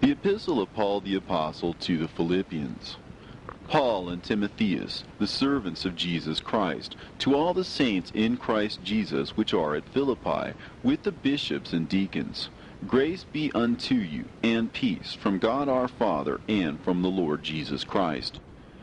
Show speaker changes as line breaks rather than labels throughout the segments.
The Epistle of Paul the Apostle to the Philippians. Paul and Timotheus, the servants of Jesus Christ, to all the saints in Christ Jesus which are at Philippi, with the bishops and deacons. Grace be unto you, and peace, from God our Father, and from the Lord Jesus Christ.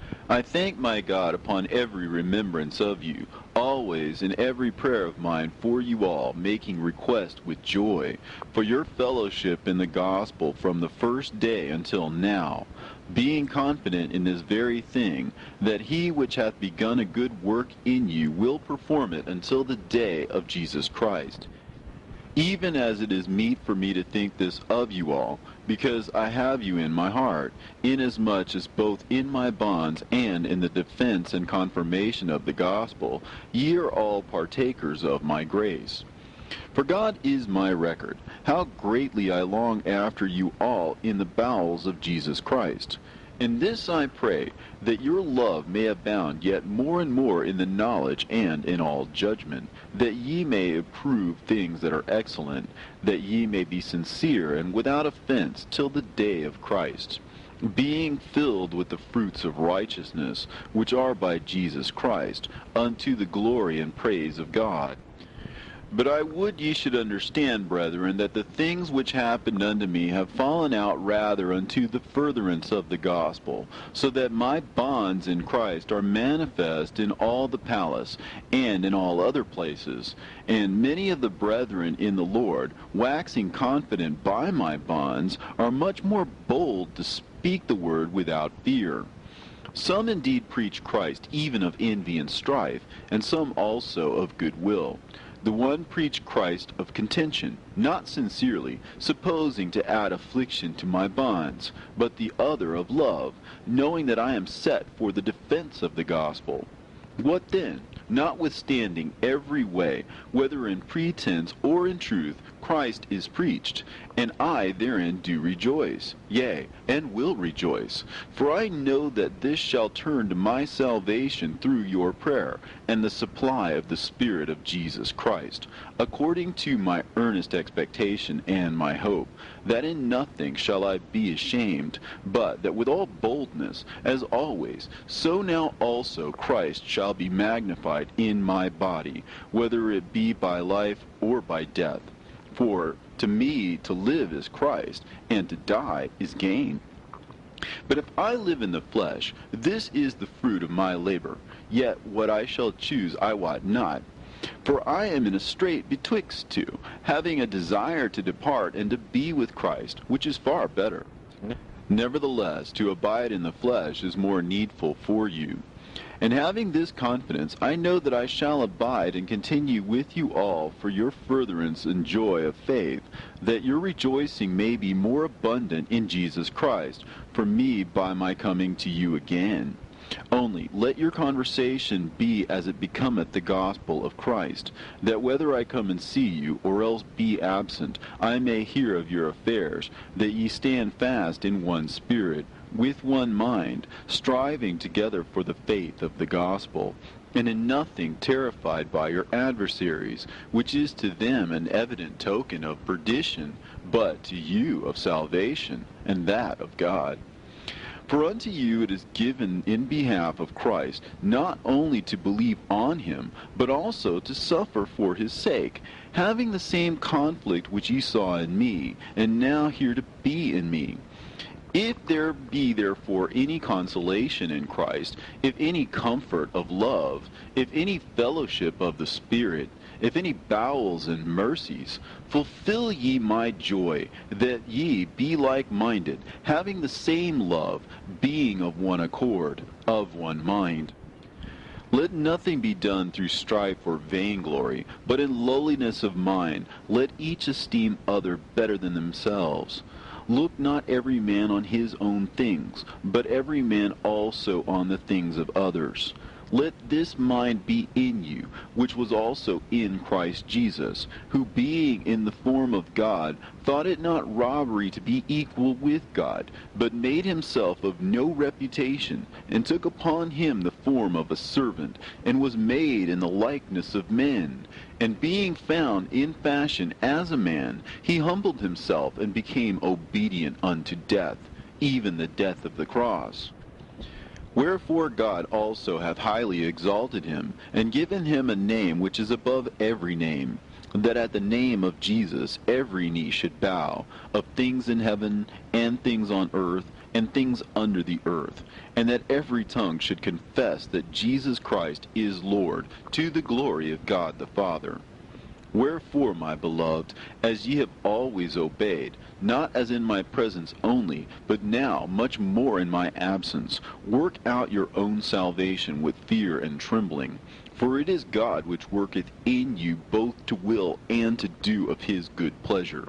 I thank my God upon every remembrance of you, always in every prayer of mine for you all, making request with joy, for your fellowship in the gospel from the first day until now, being confident in this very thing, that he which hath begun a good work in you will perform it until the day of Jesus Christ. Even as it is meet for me to think this of you all, because I have you in my heart, inasmuch as both in my bonds and in the defense and confirmation of the gospel, ye are all partakers of my grace. For God is my record, how greatly I long after you all in the bowels of Jesus Christ. In this I pray, that your love may abound yet more and more in the knowledge and in all judgment, that ye may approve things that are excellent, that ye may be sincere and without offense till the day of Christ, being filled with the fruits of righteousness, which are by Jesus Christ, unto the glory and praise of God. But I would ye should understand, brethren, that the things which happened unto me have fallen out rather unto the furtherance of the gospel, so that my bonds in Christ are manifest in all the palace, and in all other places. And many of the brethren in the Lord, waxing confident by my bonds, are much more bold to speak the word without fear. Some indeed preach Christ, even of envy and strife, and some also of good will. The one preached Christ of contention, not sincerely, supposing to add affliction to my bonds, but the other of love, knowing that I am set for the defense of the gospel. What then? Notwithstanding every way, whether in pretense or in truth, Christ is preached, and I therein do rejoice, yea, and will rejoice. For I know that this shall turn to my salvation through your prayer, and the supply of the Spirit of Jesus Christ, according to my earnest expectation and my hope, that in nothing shall I be ashamed, but that with all boldness, as always, so now also Christ shall be magnified in my body, whether it be by life or by death. For to me to live is Christ, and to die is gain. But if I live in the flesh, this is the fruit of my labor. Yet what I shall choose I wot not. For I am in a strait betwixt two, having a desire to depart and to be with Christ, which is far better. Nevertheless, to abide in the flesh is more needful for you. And having this confidence, I know that I shall abide and continue with you all for your furtherance and joy of faith, that your rejoicing may be more abundant in Jesus Christ, for me by my coming to you again. Only let your conversation be as it becometh the gospel of Christ, that whether I come and see you, or else be absent, I may hear of your affairs, that ye stand fast in one spirit, with one mind, striving together for the faith of the gospel, and in nothing terrified by your adversaries, which is to them an evident token of perdition, but to you of salvation, and that of God. For unto you it is given in behalf of Christ, not only to believe on him, but also to suffer for his sake, having the same conflict which ye saw in me, and now hear to be in me. If there be therefore any consolation in Christ, if any comfort of love, if any fellowship of the Spirit, if any bowels and mercies, fulfill ye my joy, that ye be like-minded, having the same love, being of one accord, of one mind. Let nothing be done through strife or vainglory, but in lowliness of mind, let each esteem other better than themselves. Look not every man on his own things, but every man also on the things of others. Let this mind be in you, which was also in Christ Jesus, who being in the form of God, thought it not robbery to be equal with God, but made himself of no reputation, and took upon him the form of a servant, and was made in the likeness of men. And being found in fashion as a man, he humbled himself, and became obedient unto death, even the death of the cross. Wherefore God also hath highly exalted him, and given him a name which is above every name, that at the name of Jesus every knee should bow, of things in heaven, and things on earth, and things under the earth, and that every tongue should confess that Jesus Christ is Lord, to the glory of God the Father. Wherefore, my beloved, as ye have always obeyed, not as in my presence only, but now much more in my absence, work out your own salvation with fear and trembling. For it is God which worketh in you both to will and to do of his good pleasure.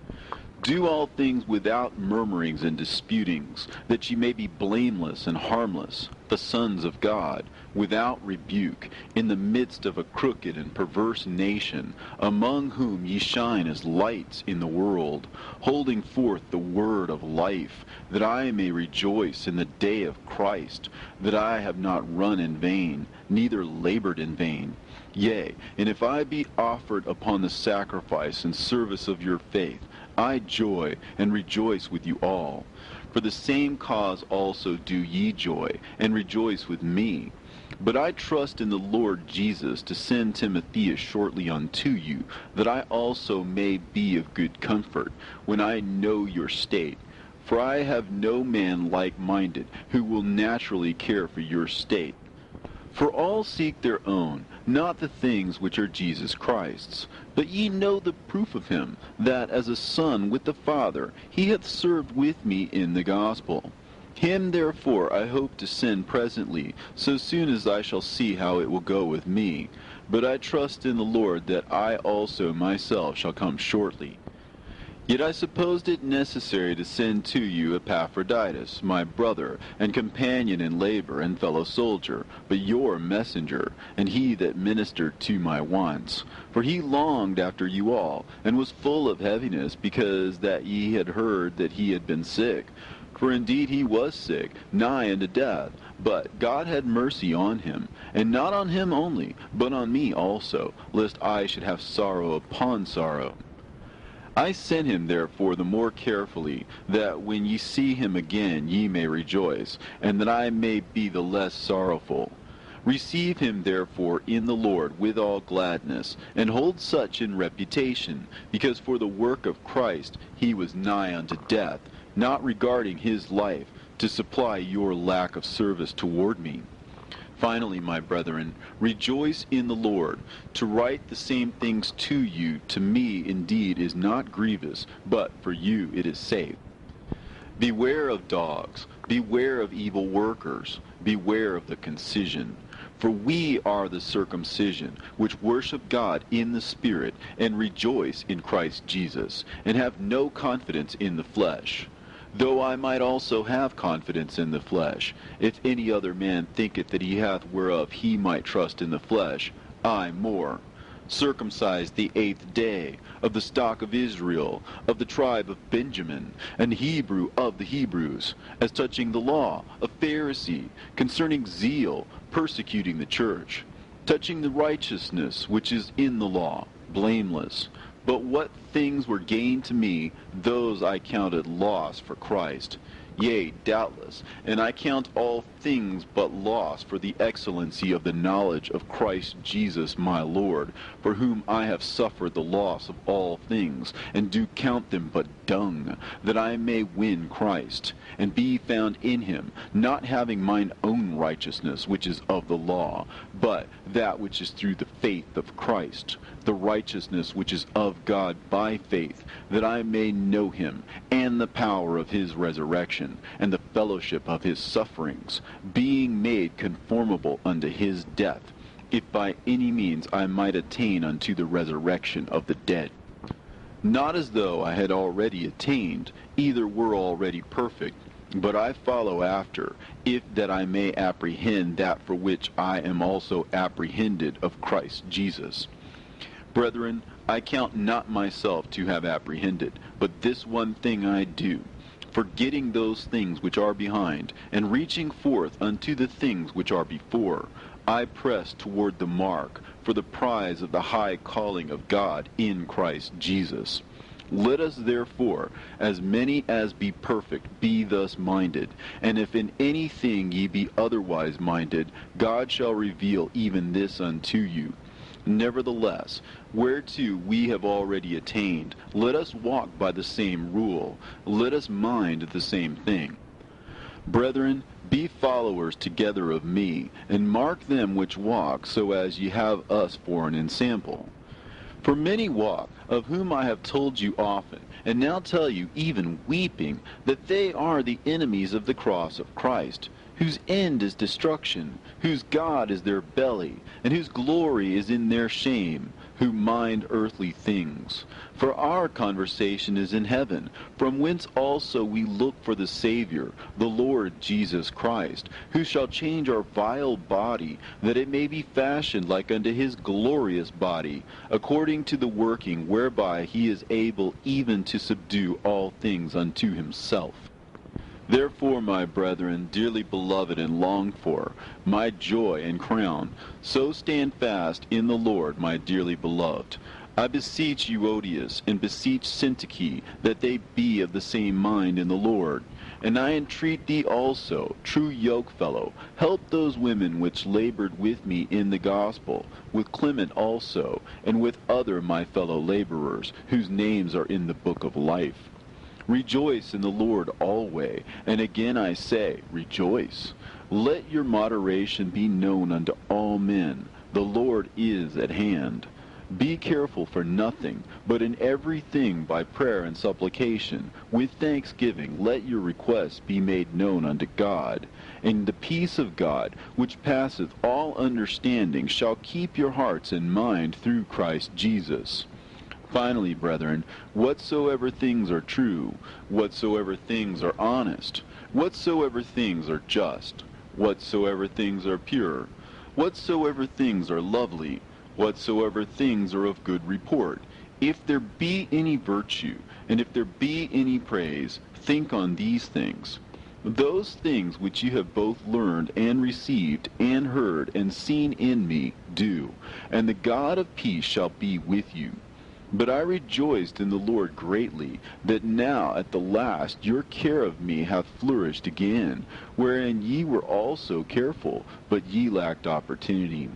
Do all things without murmurings and disputings, that ye may be blameless and harmless, the sons of God, without rebuke, in the midst of a crooked and perverse nation, among whom ye shine as lights in the world, holding forth the word of life, that I may rejoice in the day of Christ, that I have not run in vain, neither labored in vain. Yea, and if I be offered upon the sacrifice and service of your faith, I joy and rejoice with you all. For the same cause also do ye joy, and rejoice with me. But I trust in the Lord Jesus to send Timotheus shortly unto you, that I also may be of good comfort, when I know your state. For I have no man like-minded, who will naturally care for your state. For all seek their own, not the things which are Jesus Christ's. But ye know the proof of him, that as a son with the Father he hath served with me in the gospel. Him therefore I hope to send presently, so soon as I shall see how it will go with me. But I trust in the Lord that I also myself shall come shortly. Yet I supposed it necessary to send to you Epaphroditus, my brother, and companion in labor, and fellow soldier, but your messenger, and he that ministered to my wants. For he longed after you all, and was full of heaviness, because that ye had heard that he had been sick. For indeed he was sick, nigh unto death, but God had mercy on him, and not on him only, but on me also, lest I should have sorrow upon sorrow. I sent him therefore the more carefully, that when ye see him again ye may rejoice, and that I may be the less sorrowful. Receive him therefore in the Lord with all gladness, and hold such in reputation, because for the work of Christ he was nigh unto death, not regarding his life, to supply your lack of service toward me. Finally, my brethren, rejoice in the Lord. To write the same things to you, to me indeed is not grievous, but for you it is safe. Beware of dogs, beware of evil workers, beware of the concision. For we are the circumcision, which worship God in the Spirit, and rejoice in Christ Jesus, and have no confidence in the flesh. Though I might also have confidence in the flesh, if any other man thinketh that he hath whereof he might trust in the flesh, I more. Circumcised the 8th day, of the stock of Israel, of the tribe of Benjamin, an Hebrew of the Hebrews, as touching the law, a Pharisee, concerning zeal, persecuting the church, touching the righteousness which is in the law, blameless. But what things were gained to me, those I counted loss for Christ. Yea, doubtless, and I count all things but loss for the excellency of the knowledge of Christ Jesus my Lord, for whom I have suffered the loss of all things, and do count them but dung, that I may win Christ, and be found in him, not having mine own righteousness which is of the law, but that which is through the faith of Christ, the righteousness which is of God by faith, that I may know him, and the power of his resurrection, and the fellowship of his sufferings, being made conformable unto his death, if by any means I might attain unto the resurrection of the dead. Not as though I had already attained, either were already perfect, But I follow after, if that I may apprehend that for which I am also apprehended of Christ Jesus. Brethren, I count not myself to have apprehended, but this one thing I do, forgetting those things which are behind, and reaching forth unto the things which are before, I press toward the mark, for the prize of the high calling of God in Christ Jesus. Let us therefore, as many as be perfect, be thus minded. And if in anything ye be otherwise minded, God shall reveal even this unto you. Nevertheless, whereto we have already attained, let us walk by the same rule, let us mind the same thing. Brethren, be followers together of me, and mark them which walk, so as ye have us for an ensample. For many walk, of whom I have told you often, and now tell you even weeping, that they are the enemies of the cross of Christ, whose end is destruction, whose God is their belly, and whose glory is in their shame, who mind earthly things. For our conversation is in heaven, from whence also we look for the Savior, the Lord Jesus Christ, who shall change our vile body, that it may be fashioned like unto his glorious body, according to the working whereby he is able even to subdue all things unto himself. Therefore, my brethren, dearly beloved and longed for, my joy and crown, so stand fast in the Lord, my dearly beloved. I beseech Euodias and beseech Syntyche that they be of the same mind in the Lord. And I entreat thee also, true yokefellow, help those women which labored with me in the gospel, with Clement also, and with other my fellow laborers, whose names are in the book of life. Rejoice in the Lord always, and again I say, rejoice. Let your moderation be known unto all men. The Lord is at hand. Be careful for nothing, but in everything by prayer and supplication, with thanksgiving, let your requests be made known unto God. And the peace of God, which passeth all understanding, shall keep your hearts and mind through Christ Jesus. Finally, brethren, whatsoever things are true, whatsoever things are honest, whatsoever things are just, whatsoever things are pure, whatsoever things are lovely, whatsoever things are of good report, if there be any virtue, and if there be any praise, think on these things. Those things which you have both learned and received and heard and seen in me, do, and the God of peace shall be with you. But I rejoiced in the Lord greatly, that now at the last your care of me hath flourished again, wherein ye were also careful, but ye lacked opportunity.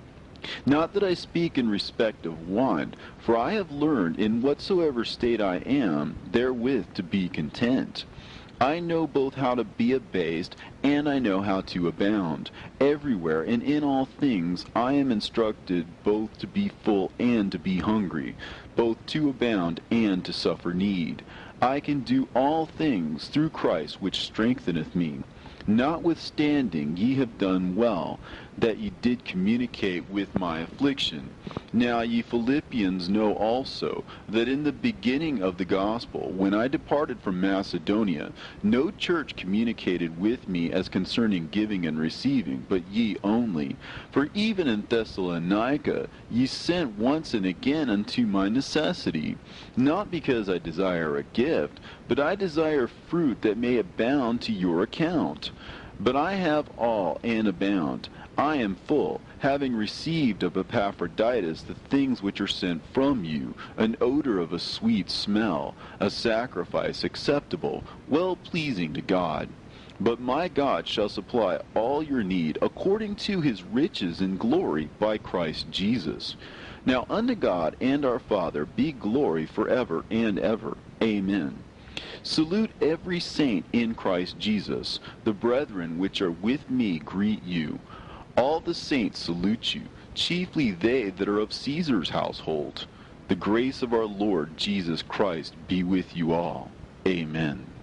Not that I speak in respect of want, for I have learned in whatsoever state I am, therewith to be content. I know both how to be abased, and I know how to abound. Everywhere and in all things I am instructed both to be full and to be hungry, both to abound and to suffer need. I can do all things through Christ which strengtheneth me. Notwithstanding, ye have done well, that ye did communicate with my affliction. Now ye Philippians know also, that in the beginning of the gospel, when I departed from Macedonia, no church communicated with me as concerning giving and receiving, but ye only. For even in Thessalonica ye sent once and again unto my necessity, not because I desire a gift, but I desire fruit that may abound to your account. But I have all and abound. I am full, having received of Epaphroditus the things which are sent from you, an odor of a sweet smell, a sacrifice acceptable, well-pleasing to God. But my God shall supply all your need according to his riches in glory by Christ Jesus. Now unto God and our Father be glory forever and ever. Amen. Salute every saint in Christ Jesus. The brethren which are with me greet you. All the saints salute you, chiefly they that are of Caesar's household. The grace of our Lord Jesus Christ be with you all. Amen.